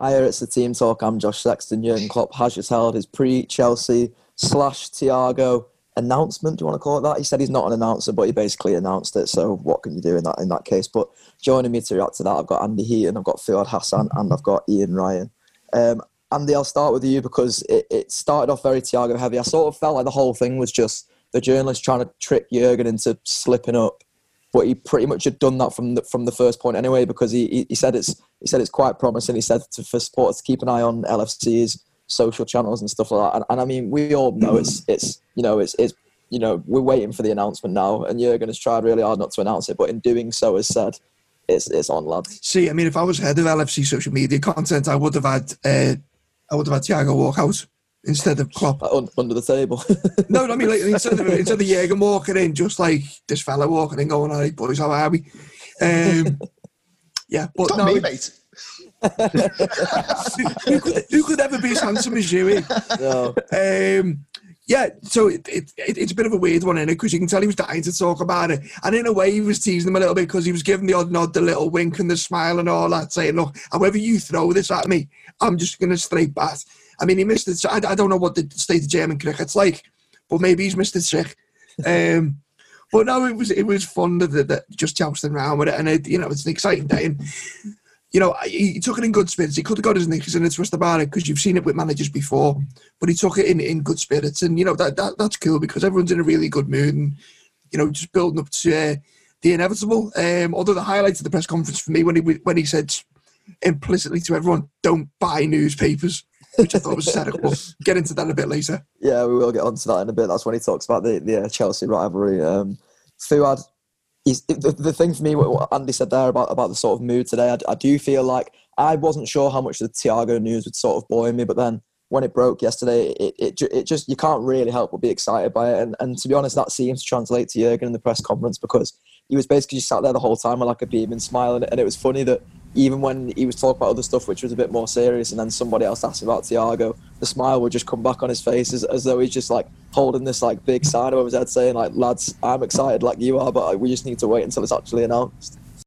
Hi, it's the team talk. I'm Josh Sexton. Jurgen Klopp has just held his pre-Chelsea / Thiago announcement. Do you want to call it that? He said he's not an announcer, but he basically announced it. So what can you do in that case? But joining me to react to that, I've got Andy Heaton, I've got Fuad Hassan, and I've got Ian Ryan. Andy, I'll start with you because it started off very Thiago heavy. I sort of felt like the whole thing was just the journalist trying to trick Jurgen into slipping up. But he pretty much had done that from the first point anyway, because he said it's quite promising. He said for supporters to keep an eye on LFC's social channels and stuff like that. And I mean, we all know it's we're waiting for the announcement now, and Jurgen has tried really hard not to announce it, but in doing so has said it's on, lads. See, I mean, if I was head of LFC social media content, I would have had Thiago walk out instead of Klopp under the table. No, I mean, like, instead of Jurgen walking in, just like this fella walking in, going, "All right, boys, how are we?" Yeah, but it's not me, mate. who could ever be as handsome as you? No. Yeah, so it's a bit of a weird one, innit? Because you can tell he was dying to talk about it, and in a way, he was teasing them a little bit because he was giving the odd nod, the little wink and the smile and all that, saying, "Look, however you throw this at me, I'm just going to straight bat." I mean, he missed it. So I don't know what the state of German cricket's like, but maybe he's missed it sick. But no, it was fun that just jousting around with it, and it's an exciting day. And he took it in good spirits. He could have got his knickers in a twist about it because you've seen it with managers before, but he took it in good spirits, and that's cool because everyone's in a really good mood, and just building up to the inevitable. Although the highlight of the press conference for me when he said implicitly to everyone, "Don't buy newspapers," which I thought was set up. We'll get into that a bit later. Yeah, we will get onto that in a bit. That's when he talks about the Chelsea rivalry. Fuad, the thing for me, what Andy said there about the sort of mood today, I do feel like I wasn't sure how much the Thiago news would sort of buoy me, but then when it broke yesterday, it just, you can't really help but be excited by it. And to be honest, that seems to translate to Jurgen in the press conference because he was basically just sat there the whole time with like a beaming smile. And it was funny that even when he was talking about other stuff, which was a bit more serious, and then somebody else asked about Thiago, the smile would just come back on his face as though he's just like holding this like big sign above his head saying like, "Lads, I'm excited like you are, but we just need to wait until it's actually announced."